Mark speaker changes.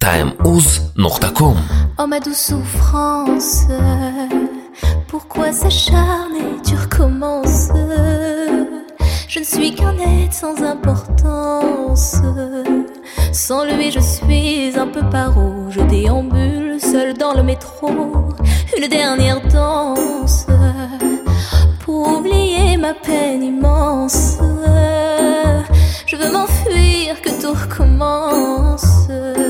Speaker 1: timeouz.com.
Speaker 2: Oh ma douce souffrance, pourquoi s'acharner, tu recommences. Je ne suis qu'un être sans importance. Sans lui je suis un peu paro. Je déambule seul dans le métro, une dernière danse pour oublier ma peine immense. Je veux m'enfuir, que tout recommence.